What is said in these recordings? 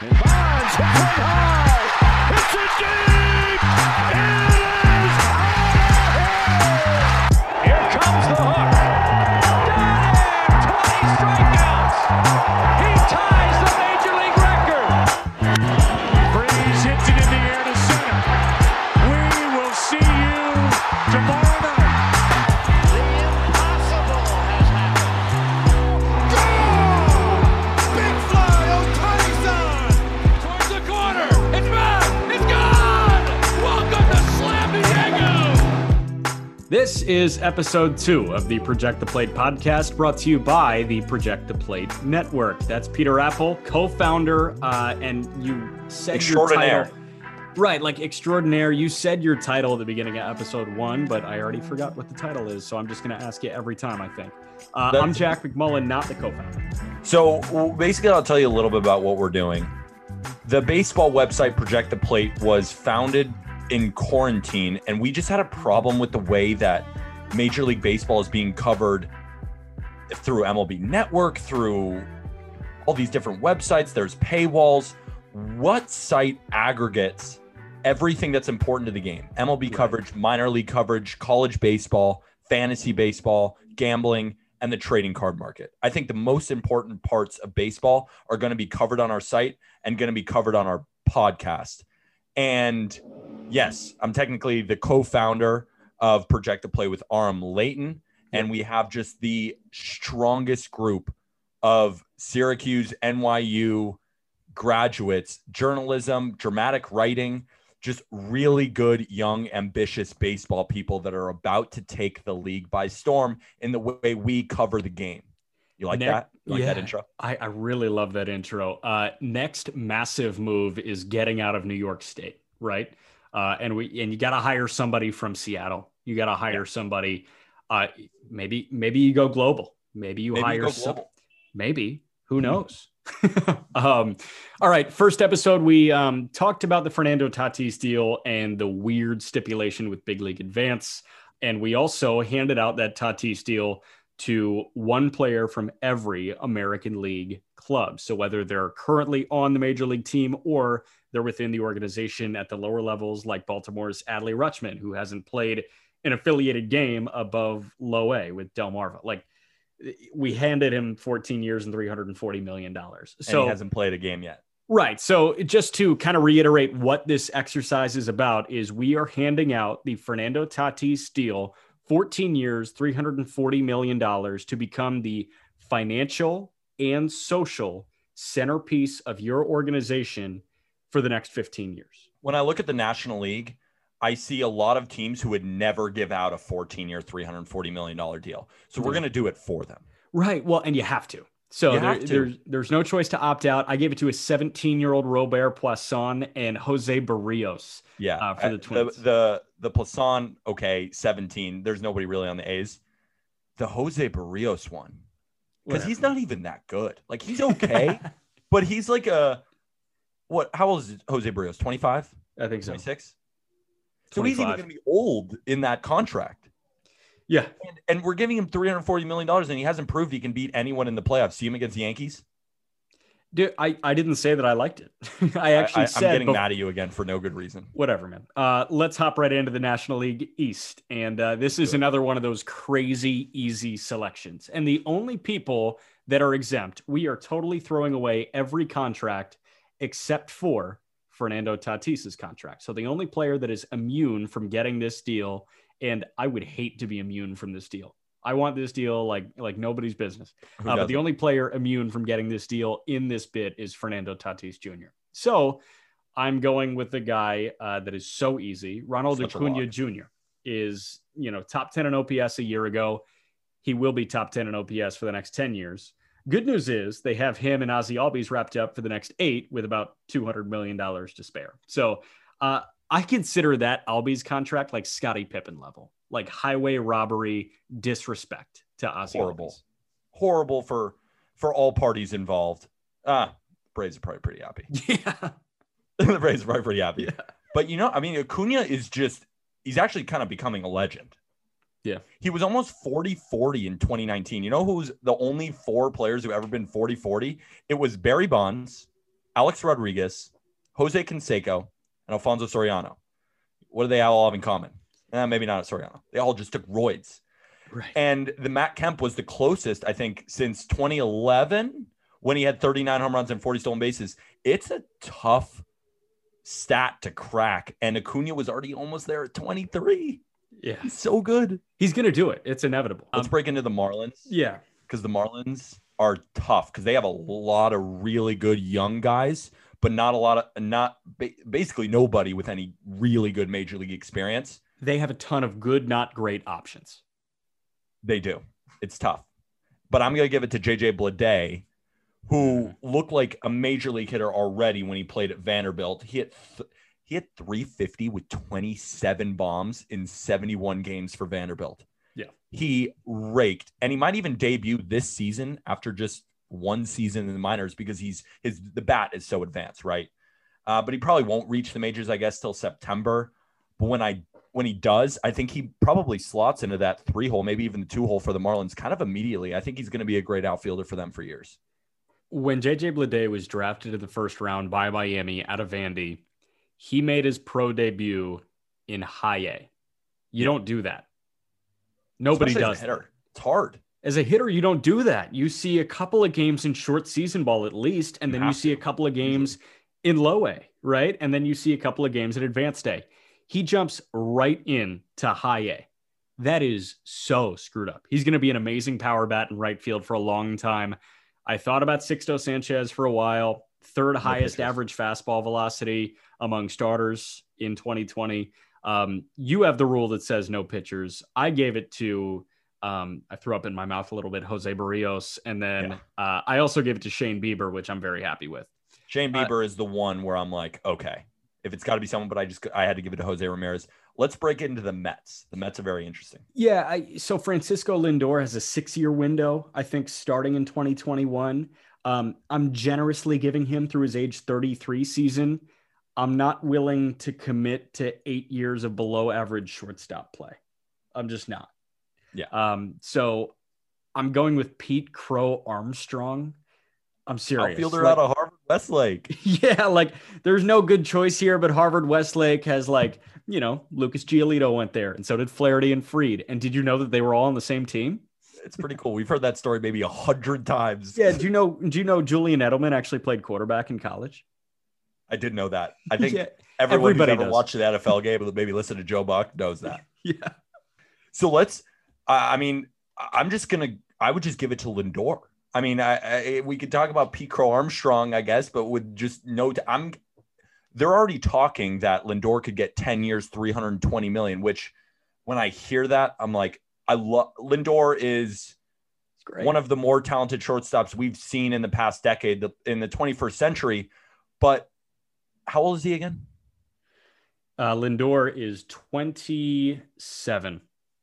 And Bonds hits it high. Hits it deep. It is out of here. Here comes the hook. Got him. 20 strikeouts. He ties the major league record. Freeze hits it in the air to center. We will see you tomorrow night. This is episode 2 of the Project the Plate podcast, brought to you by the Project the Plate Network. That's Peter Apple, co-founder, and you said your title. Right, like extraordinaire. You said your title at the beginning of episode 1, but I already forgot what the title is, so I'm just going to ask you every time, I think. I'm Jack McMullen, not the co-founder. So basically, I'll tell you a little bit about what we're doing. The baseball website Project the Plate was founded in quarantine, and we just had a problem with the way that Major League Baseball is being covered through MLB Network, through all these different websites. There's paywalls. What site aggregates everything that's important to the game? MLB coverage, minor league coverage, college baseball, fantasy baseball, gambling, and the trading card market. I think the most important parts of baseball are going to be covered on our site and going to be covered on our podcast. And yes, I'm technically the co-founder of Project the Play with Aram Layton, and we have just the strongest group of Syracuse, NYU graduates, journalism, dramatic writing, just really good, young, ambitious baseball people that are about to take the league by storm in the way we cover the game. You like that? You like that intro? I really love that intro. Next massive move is getting out of New York State, right? And you got to hire somebody from Seattle. You got to hire somebody. Maybe you go global. Maybe hire some. Maybe, who knows? All right. First episode, we talked about the Fernando Tatis deal and the weird stipulation with Big League Advance. And we also handed out that Tatis deal to one player from every American League club. So whether they're currently on the major league team or they're within the organization at the lower levels, like Baltimore's Adley Rutschman, who hasn't played an affiliated game above low A with Delmarva. Like, we handed him 14 years and $340 million. So and he hasn't played a game yet. Right. So just to kind of reiterate what this exercise is about is we are handing out the Fernando Tatis deal, 14 years, $340 million to become the financial and social centerpiece of your organization for the next 15 years. When I look at the National League, I see a lot of teams who would never give out a 14-year, $340 million deal. So we're going to do it for them. Right. Well, and you have to. So there's no choice to opt out. I gave it to a 17-year-old Robert Poisson and Jose Barrios. For the Twins. The Poisson, okay, 17. There's nobody really on the A's. The Jose Barrios one, because he's not even that good. Like, he's okay, but he's like how old is Jose Barrios? 25? I think so. 26? So he's even going to be old in that contract. Yeah. And we're giving him $340 million, and he hasn't proved he can beat anyone in the playoffs. See him against the Yankees? Dude, I didn't say that I liked it. I'm getting mad at you again for no good reason. Whatever, man. Let's hop right into the National League East. And this is another one of those crazy, easy selections. And the only people that are exempt, we are totally throwing away every contract except for Fernando Tatis's contract. So the only player that is immune from getting this deal, and I would hate to be immune from this deal. I want this deal like nobody's business. But the only player immune from getting this deal in this bid is Fernando Tatis Jr. So I'm going with the guy that is so easy. Ronald Acuna Jr. is, top 10 in OPS a year ago. He will be top 10 in OPS for the next 10 years. Good news is they have him and Ozzie Albies wrapped up for the next 8 with about $200 million to spare. So I consider that Albies contract like Scottie Pippen level, like highway robbery, disrespect to Ozzie Albies. Horrible for all parties involved. Braves are probably pretty happy. Yeah. The Braves are probably pretty happy. Yeah. But, Acuna is he's actually kind of becoming a legend. Yeah. He was almost 40-40 in 2019. You know who's the only 4 players who ever been 40-40? It was Barry Bonds, Alex Rodriguez, Jose Canseco, and Alfonso Soriano. What do they all have in common? Maybe not Soriano. They all just took roids. Right. And the Matt Kemp was the closest, I think, since 2011 when he had 39 home runs and 40 stolen bases. It's a tough stat to crack. And Acuna was already almost there at 23. Yeah. He's so good. He's going to do it. It's inevitable. Let's break into the Marlins. Yeah. Because the Marlins are tough because they have a lot of really good young guys, but basically nobody with any really good major league experience. They have a ton of good, not great options. They do. It's tough. But I'm going to give it to JJ Bleday, who looked like a major league hitter already when he played at Vanderbilt. He hit 350 with 27 bombs in 71 games for Vanderbilt. Yeah. He raked, and he might even debut this season after just one season in the minors because the bat is so advanced, right? But he probably won't reach the majors, I guess, till September. But when he does, I think he probably slots into that 3-hole, maybe even the 2-hole for the Marlins kind of immediately. I think he's going to be a great outfielder for them for years. When JJ Bleday was drafted in the first round by Miami out of Vandy, he made his pro debut in high A. You don't do that. Nobody Especially does. As a hitter. It's hard. As a hitter, you don't do that. You see a couple of games in short season ball at least, and then you see a couple of games in low A, right? And then you see a couple of games in advanced A. He jumps right in to high A. That is so screwed up. He's going to be an amazing power bat in right field for a long time. I thought about Sixto Sanchez for a while, third highest average fastball velocity among starters in 2020. You have the rule that says no pitchers. I gave it to, I threw up in my mouth a little bit, Jose Barrios. And then I also gave it to Shane Bieber, which I'm very happy with. Shane Bieber is the one where I'm like, okay, if it's got to be someone, but I had to give it to Jose Ramirez. Let's break it into the Mets. The Mets are very interesting. Yeah. So Francisco Lindor has a 6-year window, I think, starting in 2021. I'm generously giving him through his age 33 season. I'm not willing to commit to 8 years of below average shortstop play. I'm just not. Yeah. So I'm going with Pete Crow Armstrong. I'm serious. Outfielder out of Harvard Westlake. Yeah, like there's no good choice here, but Harvard Westlake has Lucas Giolito went there, and so did Flaherty and Fried. And did you know that they were all on the same team? It's pretty cool. We've heard that story maybe 100 times. Yeah. Do you know Julian Edelman actually played quarterback in college? I did know that. I think everyone who's ever does. watched an NFL game and maybe listen to Joe Buck knows that. Yeah. So I would just give it to Lindor. I mean, we could talk about Pete Crow Armstrong, I guess, but with just they're already talking that Lindor could get 10 years, $320 million, which when I hear that, I'm like, Lindor is one of the more talented shortstops we've seen in the past decade in the 21st century. But how old is he again? Lindor is 27.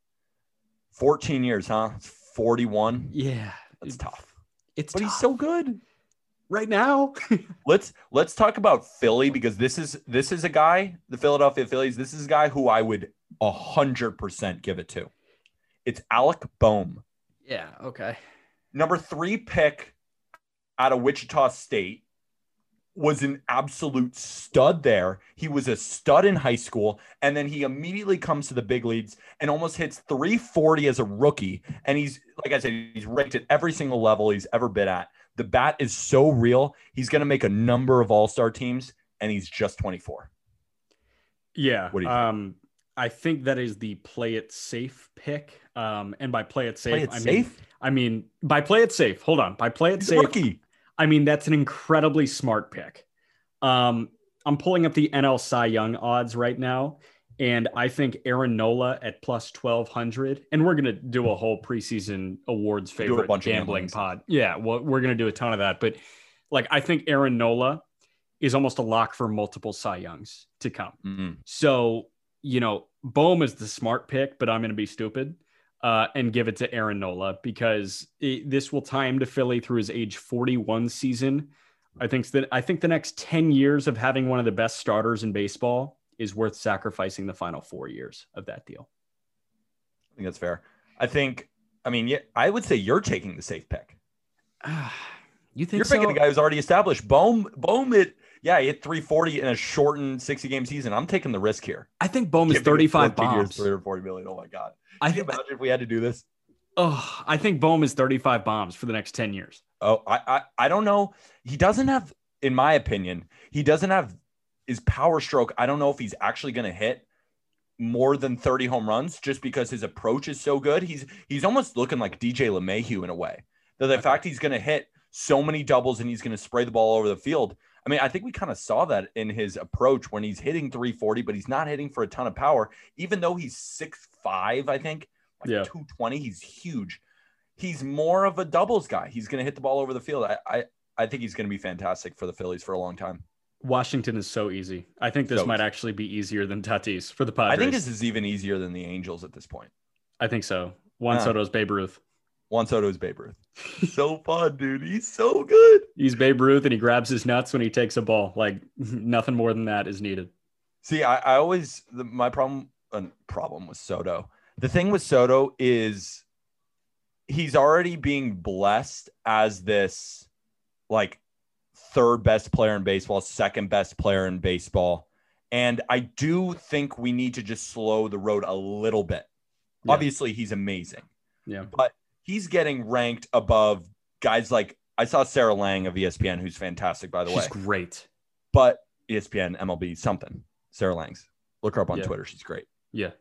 14 years, huh? It's 41. Yeah. That's tough. But he's so good right now. Let's talk about Philly, because this is a guy, the Philadelphia Phillies. This is a guy who I would 100% give it to. It's Alec Boehm. Yeah. Okay. Number 3 pick out of Wichita State. Was an absolute stud there. He was a stud in high school, and then he immediately comes to the big leagues and almost hits 340 as a rookie. And he's, like I said, he's ranked at every single level he's ever been at. The bat is so real. He's going to make a number of all-star teams, and he's just 24. Yeah. What do you think? I think that is the play it safe pick. And by play it safe, I mean by play it safe. Hold on. By play it safe. Rookie. I mean, that's an incredibly smart pick. I'm pulling up the NL Cy Young odds right now, and I think Aaron Nola at plus 1,200. And we're going to do a whole preseason awards favorite gambling pod. Yeah, well, we're going to do a ton of that. But I think Aaron Nola is almost a lock for multiple Cy Youngs to come. Mm-hmm. So, Boehm is the smart pick, but I'm going to be stupid. And give it to Aaron Nola because this will tie him to Philly through his age 41 season. I think the next 10 years of having one of the best starters in baseball is worth sacrificing the final 4 years of that deal. I think that's fair. I would say you're taking the safe pick. You think You're picking so? a guy who's already established. Bohm, he hit 340 in a shortened 60-game season. I'm taking the risk here. I think Bohm is Giving his 35 14 years, bombs. 340 million. Oh my God. I Can you imagine if we had to do this? Oh, I think Bohm is 35 bombs for the next 10 years. Oh, I don't know. He doesn't have, in my opinion, he doesn't have his power stroke. I don't know if he's actually going to hit more than 30 home runs just because his approach is so good. He's almost looking like DJ LeMahieu in a way. The fact he's going to hit so many doubles and he's going to spray the ball over the field. I mean, I think we kind of saw that in his approach when he's hitting 340, but he's not hitting for a ton of power, even though he's 6'5", I think, like 220. He's huge. He's more of a doubles guy. He's going to hit the ball over the field. I think he's going to be fantastic for the Phillies for a long time. Washington is so easy. I think this might actually be easier than Tatis for the Padres. I think this is even easier than the Angels at this point. I think so. Juan Soto's Babe Ruth. Juan Soto's Babe Ruth. So fun, dude. He's so good. He's Babe Ruth, and he grabs his nuts when he takes a ball. Like, nothing more than that is needed. See, I always my problem with Soto. The thing with Soto is he's already being blessed as this like third best player in baseball, second best player in baseball. And I do think we need to just slow the road a little bit. Yeah. Obviously, he's amazing. Yeah. But he's getting ranked above guys like, I saw Sarah Lang of ESPN, who's fantastic, by the way. She's great. But ESPN, MLB, something. Sarah Lang's. Look her up on Twitter. She's great. Yeah.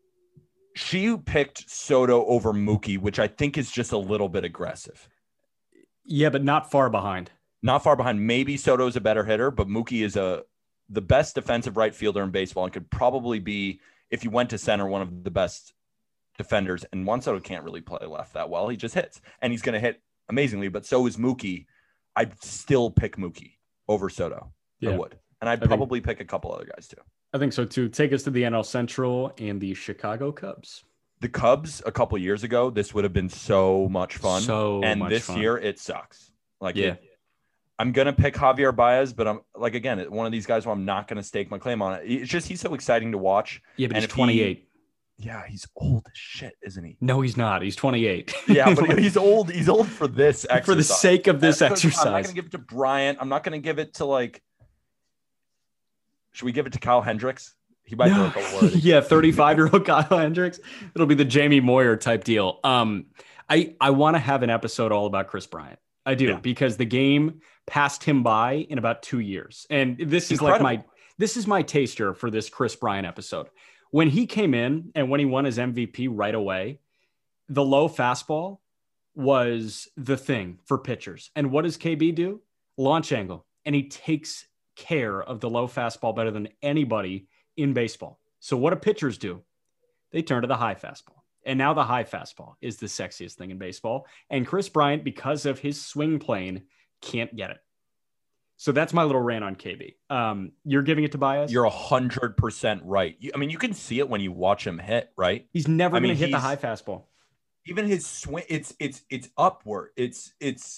She picked Soto over Mookie, which I think is just a little bit aggressive. Yeah, but not far behind. Not far behind. Maybe Soto's a better hitter, but Mookie is the best defensive right fielder in baseball and could probably be, if you went to center, one of the best defenders. And Juan Soto can't really play left that well. He just hits, and he's going to hit amazingly, but so is Mookie. I'd still pick Mookie over Soto. Yeah. I would. And I'd probably pick a couple other guys too. I think so too. Take us to the NL Central and the Chicago Cubs. The Cubs a couple years ago, this would have been so much fun. And this year it sucks. Like, I'm going to pick Javier Baez, but I'm like, again, one of these guys where I'm not going to stake my claim on it. It's just, he's so exciting to watch. Yeah, but he's 28. He's old as shit, isn't he? No, he's not. He's 28. Yeah, but he's old. He's old for this exercise. For the sake of this exercise. I'm not going to give it to Bryant. I'm not going to give it to like, should we give it to Kyle Hendricks? He might be like a word. Yeah, 35-year-old Kyle Hendricks. It'll be the Jamie Moyer type deal. I want to have an episode all about Chris Bryant. I do, because the game passed him by in about 2 years. And this is this is my taster for this Chris Bryant episode. When he came in and when he won his MVP right away, the low fastball was the thing for pitchers. And what does KB do? Launch angle. And he takes care of the low fastball better than anybody in baseball. So what do pitchers do? They turn to the high fastball. And now the high fastball is the sexiest thing in baseball. And Chris Bryant, because of his swing plane, can't get it. So that's my little rant on KB. You're giving it to Baez? You're 100% right. I mean, you can see it when you watch him hit, right? He's never going to hit the high fastball. Even his swing, it's upward. It's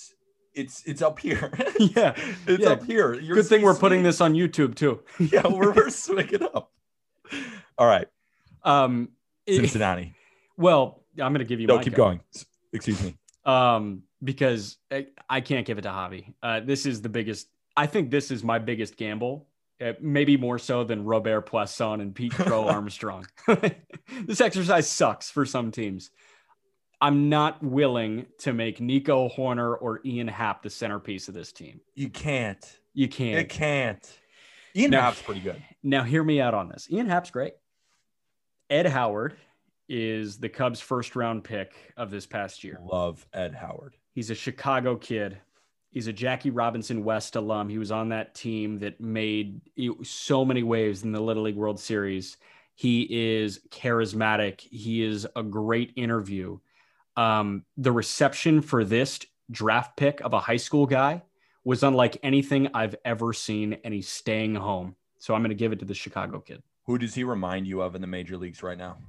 up here. Yeah. It's up here. Good thing we're putting this on YouTube too. Yeah, we're swinging up. All right. Cincinnati. Well, I'm going to give you keep going. Excuse me. Because I can't give it to Javi. This is the biggest. I think this is my biggest gamble. Maybe more so than Robert Poisson and Pete Crow Armstrong. This exercise sucks for some teams. I'm not willing to make Nico Horner or Ian Happ the centerpiece of this team. You can't. Ian Happ's pretty good. Now, hear me out on this. Ian Happ's great. Ed Howard is the Cubs' first-round pick of this past year. Love Ed Howard. He's a Chicago kid. He's a Jackie Robinson West alum. He was on that team that made so many waves in the Little League World Series. He is charismatic. He is a great interview. The reception for this draft pick of a high school guy was unlike anything I've ever seen, and he's staying home. So I'm going to give it to the Chicago kid. Who does he remind you of in the major leagues right now?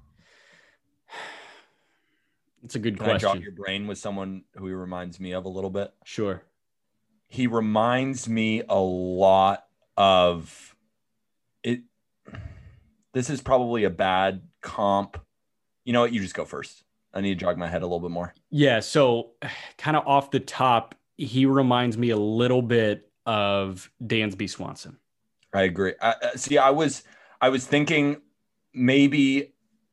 It's a good question. Can I jog your brain with someone who he reminds me of a little bit? Sure. He reminds me a lot of it. This is probably a bad comp. You know what? You just go first. I need to jog my head a little bit more. Yeah. So kind of off the top, he reminds me a little bit of Dansby Swanson. I agree. See, I was thinking maybe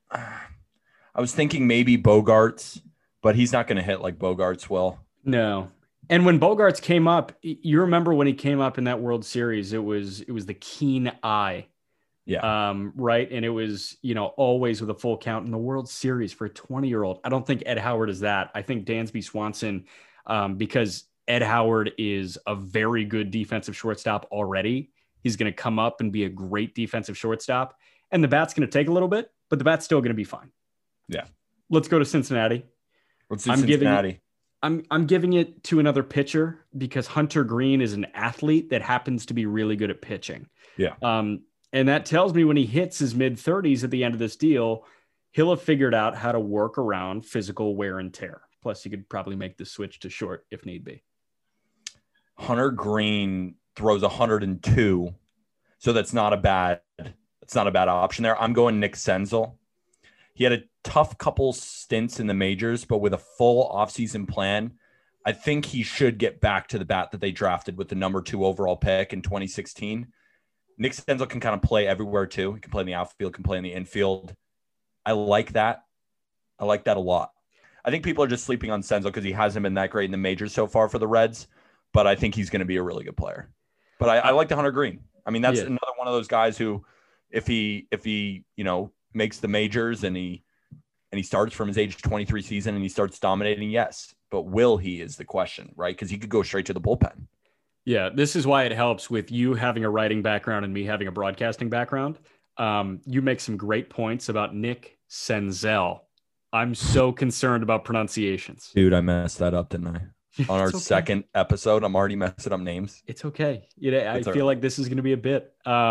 Bogarts, but he's not going to hit like Bogarts will. No. And when Bogarts came up, you remember when he came up in that World Series, it was the keen eye. Yeah. Right. And it was, always with a full count in the World Series for a 20-year-old. I don't think Ed Howard is that. I think Dansby Swanson, because Ed Howard is a very good defensive shortstop already. He's going to come up and be a great defensive shortstop. And the bat's going to take a little bit, but the bat's still going to be fine. Yeah. Let's go to Cincinnati. Let's do Cincinnati. I'm giving it to another pitcher because Hunter Green is an athlete that happens to be really good at pitching. Yeah. And that tells me when he hits his mid-30s at the end of this deal, he'll have figured out how to work around physical wear and tear. Plus, he could probably make the switch to short if need be. Hunter Green throws 102, so that's not a bad option there. I'm going Nick Senzel. He had a tough couple stints in the majors, but with a full offseason plan, I think he should get back to the bat that they drafted with the number 2 overall pick in 2016. Nick Senzel can kind of play everywhere too. He can play in the outfield, can play in the infield. I like that. I like that a lot. I think people are just sleeping on Senzel because he hasn't been that great in the majors so far for the Reds, but I think he's going to be a really good player. But I like the Hunter Green. I mean, that's another one of those guys who, if he makes the majors and he starts from his age 23 season and he starts dominating, yes. But will he is the question, right? Because he could go straight to the bullpen. Yeah, this is why it helps with you having a writing background and me having a broadcasting background. You make some great points about Nick Senzel. I'm so concerned about pronunciations. Dude, I messed that up, didn't I? On our second episode, I'm already messing up names. It's okay. I feel like this is going to be a bit.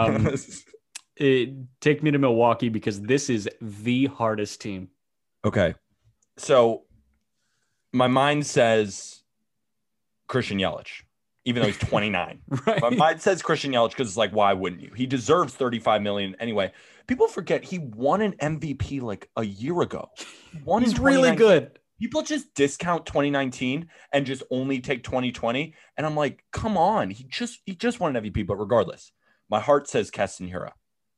Take me to Milwaukee because this is the hardest team. Okay. So my mind says Christian Yelich, even though he's 29. Right. My mind says Christian Yelich because it's like, why wouldn't you? He deserves $35 million anyway. People forget he won an MVP like a year ago. He's really good. People just discount 2019 and just only take 2020. And I'm like, come on. He just won an MVP, but regardless, my heart says Keston Hiura.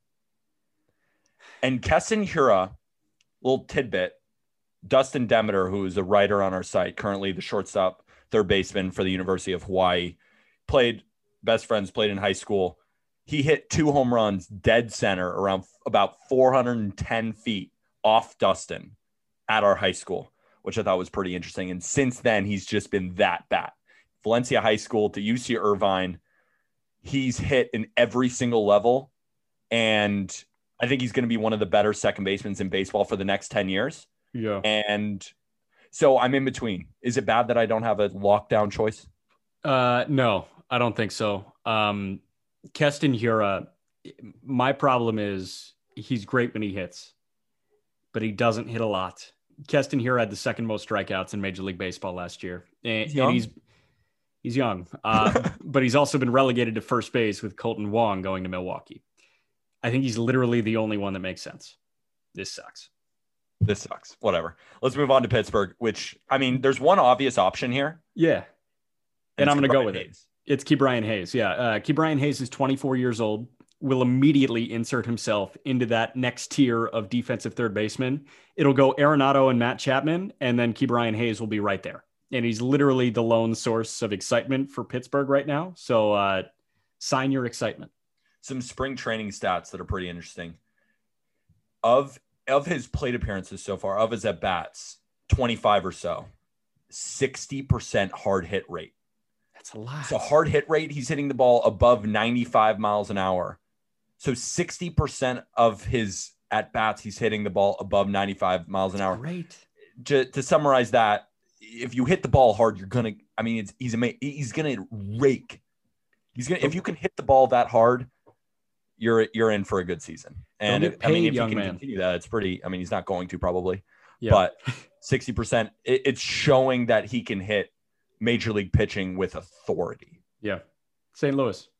And Keston Hiura, little tidbit, Dustin Demeter, who is a writer on our site, currently the shortstop, third baseman for the University of Hawaii, played in high school. He hit 2 home runs dead center around about 410 feet off Dustin at our high school, which I thought was pretty interesting. And since then, he's just been that bat. Valencia High School to UC Irvine, he's hit in every single level. And I think he's going to be one of the better second basemen in baseball for the next 10 years. Yeah. And so I'm in between. Is it bad that I don't have a lockdown choice? No, I don't think so. Keston Hiura, my problem is he's great when he hits, but he doesn't hit a lot. Keston Hiura had the second most strikeouts in Major League Baseball last year. And he's young, but he's also been relegated to first base with Colton Wong going to Milwaukee. I think he's literally the only one that makes sense. This sucks. Whatever. Let's move on to Pittsburgh, which, I mean, there's one obvious option here. Yeah. And I'm going to go with Hayes. It's Ke'Bryan Hayes. Yeah. Ke'Bryan Hayes is 24 years old, will immediately insert himself into that next tier of defensive third baseman. It'll go Arenado and Matt Chapman, and then Ke'Bryan Hayes will be right there. And he's literally the lone source of excitement for Pittsburgh right now. So sign your excitement. Some spring training stats that are pretty interesting. Of his plate appearances so far, of his at-bats, 25 or so, 60% hard hit rate. That's a lot. So hard hit rate, he's hitting the ball above 95 miles an hour. So 60% of his at-bats, he's hitting the ball above 95 miles an hour. Great. To summarize that, if you hit the ball hard, he's going to rake. If you can hit the ball that hard, you're in for a good season. And if he can continue that, it's pretty, he's not going to probably, but 60%, it's showing that he can hit major league pitching with authority. Yeah. St. Louis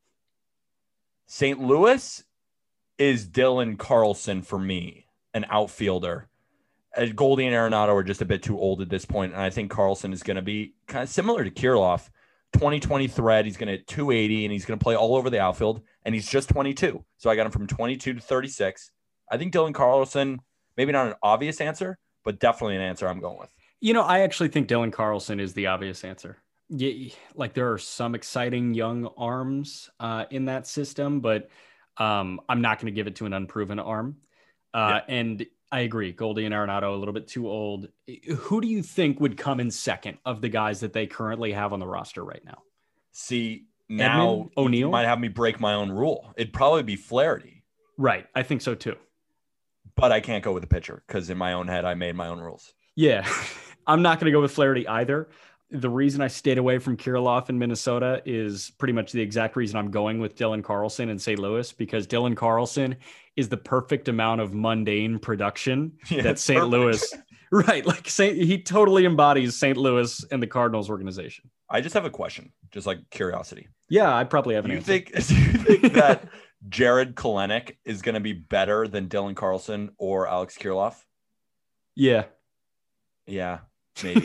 is Dylan Carlson for me, an outfielder. Goldie and Arenado are just a bit too old at this point, and I think Carlson is going to be kind of similar to Kirilloff, 2020 thread. He's going to hit 280 and he's going to play all over the outfield. And he's just 22. So I got him from 22 to 36. I think Dylan Carlson, maybe not an obvious answer, but definitely an answer I'm going with. I actually think Dylan Carlson is the obvious answer. Yeah, like there are some exciting young arms in that system, but I'm not going to give it to an unproven arm. And I agree. Goldie and Arenado, a little bit too old. Who do you think would come in second of the guys that they currently have on the roster right now? See, now O'Neill you might have me break my own rule. It'd probably be Flaherty. Right. I think so too. But I can't go with the pitcher because in my own head, I made my own rules. Yeah. I'm not going to go with Flaherty either. The reason I stayed away from Kirilloff in Minnesota is pretty much the exact reason I'm going with Dylan Carlson in St. Louis, because Dylan Carlson is the perfect amount of mundane production that St. Louis, right? Like he totally embodies St. Louis and the Cardinals organization. I just have a question, just like curiosity. Yeah, I probably have an answer. Do you think that Jared Kelenic is going to be better than Dylan Carlson or Alex Kirilloff? Yeah. Yeah, maybe.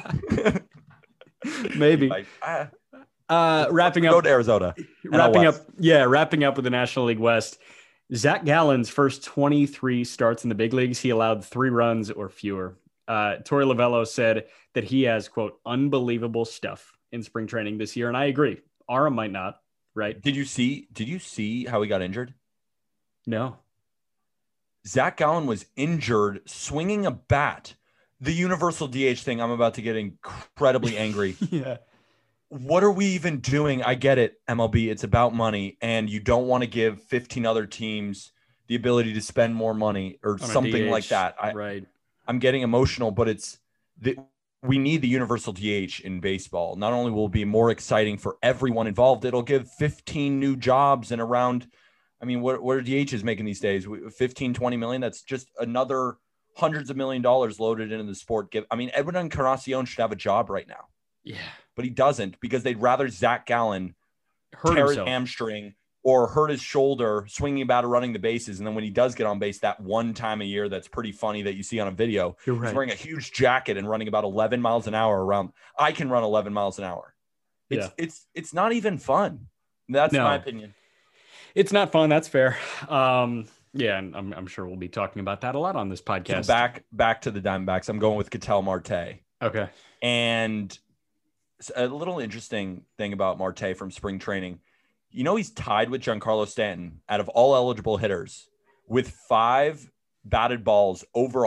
Maybe. Wrapping up. Go to Arizona. Wrapping up with the National League West. Zach Gallen's first 23 starts in the big leagues, he allowed 3 runs or fewer. Torey Lovello said that he has, quote, unbelievable stuff in spring training this year. And I agree. Aram might not, right? Did you see how he got injured? No. Zach Gallen was injured swinging a bat. The universal DH thing, I'm about to get incredibly angry. Yeah. What are we even doing? I get it, MLB. It's about money, and you don't want to give 15 other teams the ability to spend more money or something like that. Right. I'm getting emotional, but we need the universal DH in baseball. Not only will it be more exciting for everyone involved, it'll give 15 new jobs and around. I mean, what are DHs making these days? 15, 20 million. That's just another hundreds of $1 million loaded into the sport. Edwin Encarnacion should have a job right now. Yeah. But he doesn't, because they'd rather Zach Gallen tear his hamstring or hurt his shoulder swinging about or running the bases. And then when he does get on base that one time a year, that's pretty funny that you see on a video. You're right. He's wearing a huge jacket and running about 11 miles an hour around. I can run 11 miles an hour. It's not even fun. That's my opinion. It's not fun. That's fair. Yeah, and I'm sure we'll be talking about that a lot on this podcast. So back to the Diamondbacks. I'm going with Ketel Marte. Okay. And a little interesting thing about Marte from spring training. He's tied with Giancarlo Stanton out of all eligible hitters with 5 batted balls over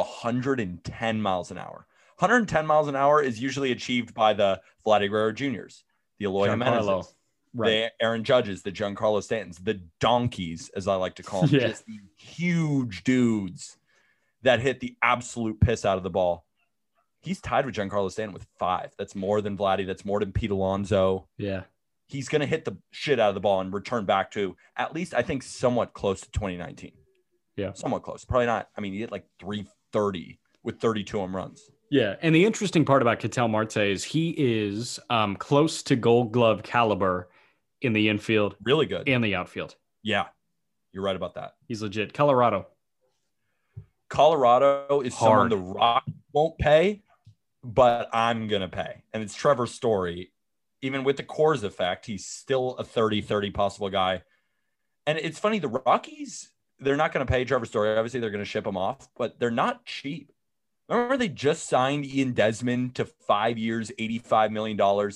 110 miles an hour. 110 miles an hour is usually achieved by the Vladdy Guerrero Juniors, the Eloy Jimenez, the Aaron Judges, the Giancarlo Stantons, the donkeys, as I like to call them, just the huge dudes that hit the absolute piss out of the ball. He's tied with Giancarlo Stanton with 5. That's more than Vladdy. That's more than Pete Alonso. Yeah. He's going to hit the shit out of the ball and return back to at least, I think, somewhat close to 2019. Yeah. Somewhat close. Probably not. I mean, he hit like 330 with 32 home runs. Yeah. And the interesting part about Ketel Marte is he is close to Gold Glove caliber in the infield. Really good. And the outfield. Yeah. You're right about that. He's legit. Colorado is someone the Rock won't pay, but I'm going to pay. And it's Trevor Story. Even with the Coors effect, he's still a 30-30 possible guy. And it's funny, the Rockies, they're not going to pay Trevor Story. Obviously, they're going to ship him off, but they're not cheap. Remember, they just signed Ian Desmond to 5 years, $85 million.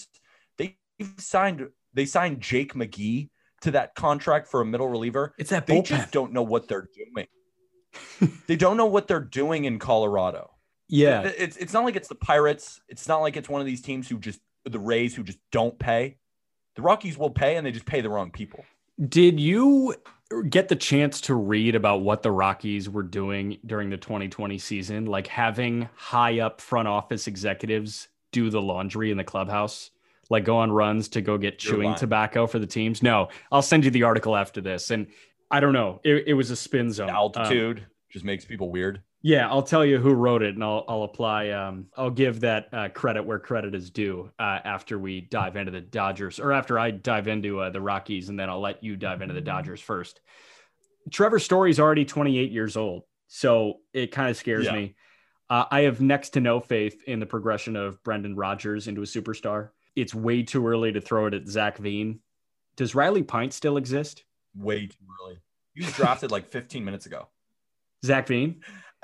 They signed Jake McGee to that contract for a middle reliever. It's that bullpen. They just don't know what they're doing. They don't know what they're doing in Colorado. Yeah. It's not like it's the Pirates. It's not like it's one of these teams the Rays who just don't pay. The Rockies will pay, and they just pay the wrong people. Did you get the chance to read about what the Rockies were doing during the 2020 season? Like having high up front office executives do the laundry in the clubhouse, like go on runs to go get chewing tobacco for the teams? No, I'll send you the article after this. And I don't know. It was a spin zone. The altitude just makes people weird. Yeah, I'll tell you who wrote it, and I'll apply. I'll give that credit where credit is due after we dive into the Dodgers, or after I dive into the Rockies, and then I'll let you dive into the Dodgers first. Trevor Story's already 28 years old, so it kind of scares me. I have next to no faith in the progression of Brendan Rodgers into a superstar. it's way too early to throw it at Zach Veen. Does Riley Pint still exist? Way too early. He was drafted like 15 minutes ago. Zach Veen?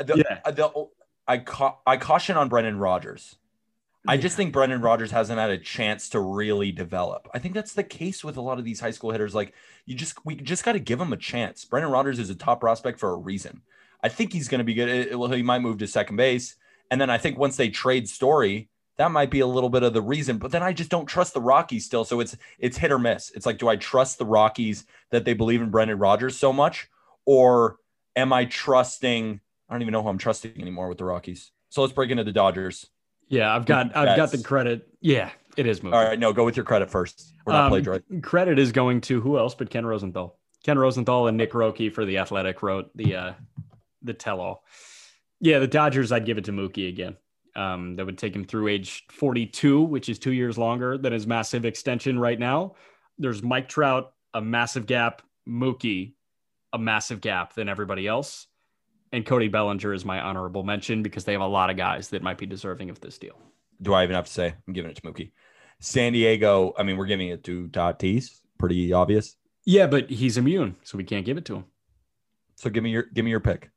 I caution on Brendan Rodgers. I just think Brendan Rodgers hasn't had a chance to really develop. I think that's the case with a lot of these high school hitters. Like we just got to give him a chance. Brendan Rodgers is a top prospect for a reason. I think he's going to be good. Well, he might move to second base. And then I think once they trade Story, that might be a little bit of the reason. But then I just don't trust the Rockies still. So it's hit or miss. It's like, do I trust the Rockies that they believe in Brendan Rodgers so much? Or am I trusting? I don't even know who I'm trusting anymore with the Rockies. So let's break into the Dodgers. Yeah, I've got the credit. Yeah, it is Mookie. All right, no, go with your credit first. We're not plagiarizing. Credit is going to who else but Ken Rosenthal. Ken Rosenthal and Nick Roque for The Athletic wrote the tell-all. Yeah, the Dodgers, I'd give it to Mookie again. That would take him through age 42, which is 2 years longer than his massive extension right now. There's Mike Trout, a massive gap. Mookie, a massive gap than everybody else. And Cody Bellinger is my honorable mention because they have a lot of guys that might be deserving of this deal. Do I even have to say? I'm giving it to Mookie. San Diego, I mean, we're giving it to Tatis. Pretty obvious. Yeah, but he's immune, so we can't give it to him. So give me your pick.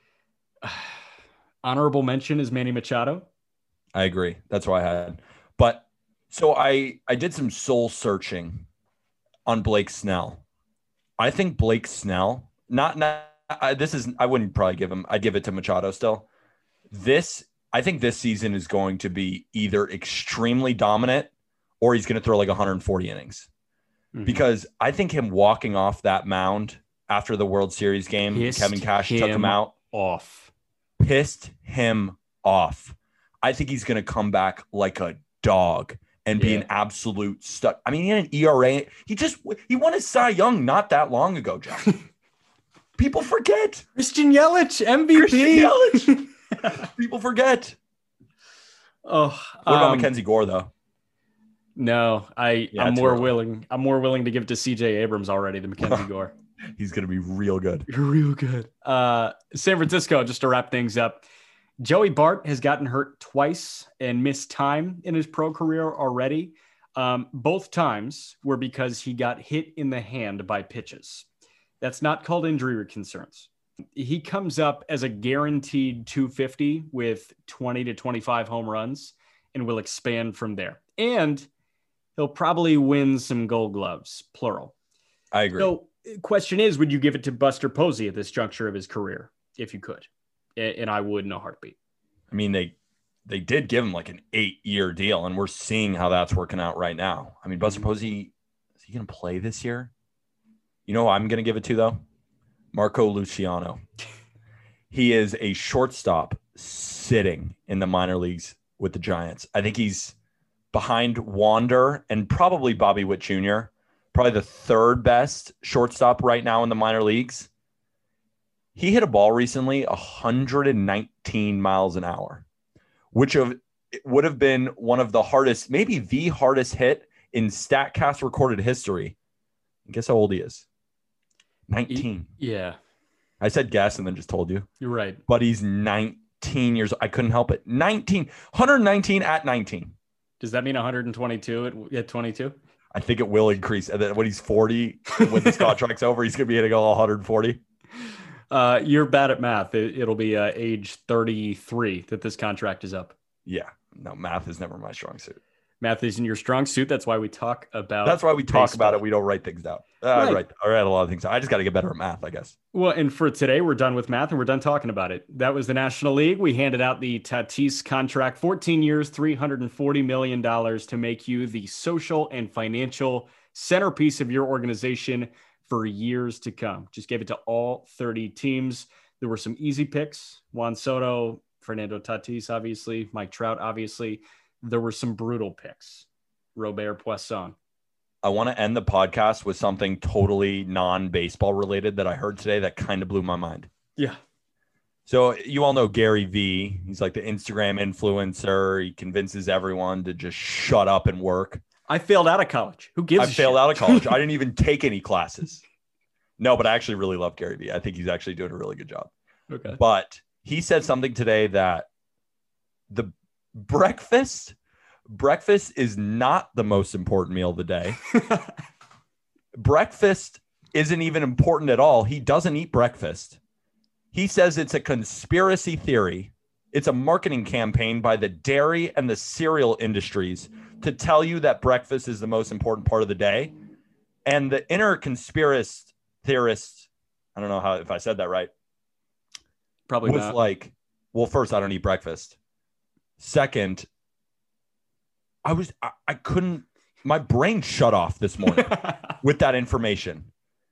Honorable mention is Manny Machado. I agree. That's what I had. But so I did some soul searching on Blake Snell. I think Blake Snell, I wouldn't probably give him. I'd give it to Machado still. I think this season is going to be either extremely dominant or he's going to throw like 140 innings. Mm-hmm. Because I think him walking off that mound after the World Series game, Kevin Cash took him out. Pissed him off. I think he's going to come back like a dog and be an absolute stud. I mean, he had an ERA. He won his Cy Young not that long ago, Jeff. People forget. Christian Yelich, MVP. People forget. Oh, what about Mackenzie Gore though? No, I'm more willing to give it to CJ Abrams already than Mackenzie Gore. He's going to be real good. Real good. San Francisco, just to wrap things up. Joey Bart has gotten hurt twice and missed time in his pro career already. Both times were because he got hit in the hand by pitches. That's not called injury concerns. He comes up as a guaranteed 250 with 20 to 25 home runs and will expand from there. And he'll probably win some Gold Gloves, plural. I agree. So question is, would you give it to Buster Posey at this juncture of his career if you could? And I would in a heartbeat. I mean, they did give him like an 8-year deal, and we're seeing how that's working out right now. I mean, Buster Posey, is he going to play this year? You know who I'm going to give it to, though? Marco Luciano. He is a shortstop sitting in the minor leagues with the Giants. I think he's behind Wander and probably Bobby Witt Jr., probably the third best shortstop right now in the minor leagues. He hit a ball recently 119 miles an hour, which would have been one of the hardest, maybe the hardest hit in StatCast recorded history. Guess how old he is? 19. Yeah. I said guess and then just told you. You're right. But he's 19 years old. I couldn't help it. 119 at 19. Does that mean 122 at 22? I think it will increase. And then when he's 40, when this contract's over, he's going to be hitting all 140. You're bad at math. It'll be age 33 that this contract is up. Yeah. No, math is never my strong suit. Math isn't your strong suit. That's why we talk about about it. We don't write things down. Right. I write a lot of things down. I just got to get better at math, I guess. Well, and for today, we're done with math and we're done talking about it. That was the National League. We handed out the Tatis contract, 14 years, $340 million to make you the social and financial centerpiece of your organization for years to come. Just gave it to all 30 teams. There were some easy picks. Juan Soto, Fernando Tatis, obviously. Mike Trout, obviously. There were some brutal picks. Robert Poisson. I want to end the podcast with something totally non-baseball related that I heard today that kind of blew my mind. Yeah. So you all know Gary Vee. He's like the Instagram influencer. He convinces everyone to just shut up and work. I failed out of college. Who gives a shit? I failed out of college. I didn't even take any classes. No, but I actually really love Gary Vee. I think he's actually doing a really good job. Okay. But he said something today that the breakfast breakfast is not the most important meal of the day. Breakfast isn't even important at all. He doesn't eat breakfast. He says it's a conspiracy theory. It's a marketing campaign by the dairy and the cereal industries to tell you that breakfast is the most important part of the day. And the inner conspiracist theorist, I don't know if I said that right. Probably was not. like, well, first, I don't eat breakfast. Second, I couldn't, my brain shut off this morning with that information.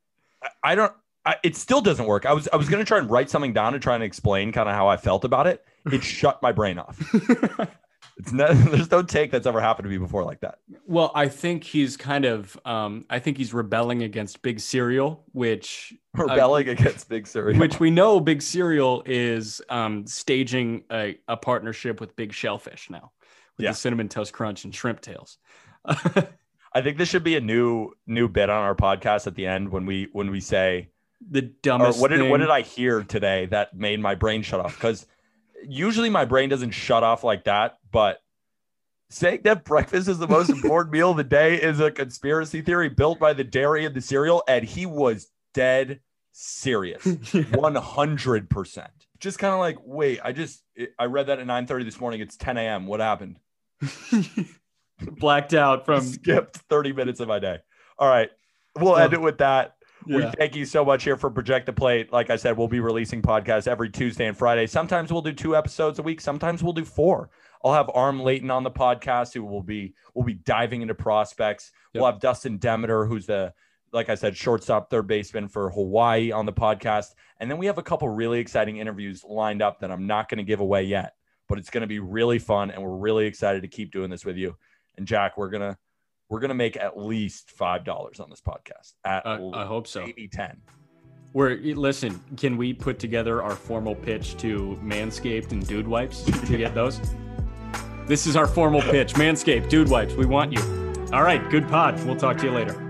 It still doesn't work. I was going to try and write something down to try and explain kind of how I felt about it. It shut my brain off. There's no take that's ever happened to me before like that. Well, I think he's kind of, I think he's rebelling against Big Cereal, which against Big Cereal, which we know Big Cereal is staging a partnership with Big Shellfish now with the Cinnamon Toast Crunch and Shrimp Tails. I think this should be a new bit on our podcast at the end when we say the dumbest what thing. did I hear today that made my brain shut off? Because usually my brain doesn't shut off like that, but saying that breakfast is the most important meal of the day is a conspiracy theory built by the dairy and the cereal, and he was dead serious. 100%. Just kind of like, wait, I read that at 9:30 this morning. It's 10 a.m. What happened? Blacked out from skipped 30 minutes of my day. All right. We'll end it with that. Yeah. We thank you so much here for Project the Plate. Like I said, we'll be releasing podcasts every Tuesday and Friday. Sometimes we'll do 2 episodes a week. Sometimes we'll do 4. I'll have Arm Layton on the podcast who will be diving into prospects. Yep. We'll have Dustin Demeter, who's like I said, shortstop, third baseman for Hawaii on the podcast. And then we have a couple really exciting interviews lined up that I'm not going to give away yet, but it's going to be really fun. And we're really excited to keep doing this with you. And Jack, we're going to make at least $5 on this podcast. I hope so. Maybe 10. Listen, can we put together our formal pitch to Manscaped and Dude Wipes to get those? This is our formal pitch. Manscaped, Dude Wipes, we want you. All right, good pod. We'll talk to you later.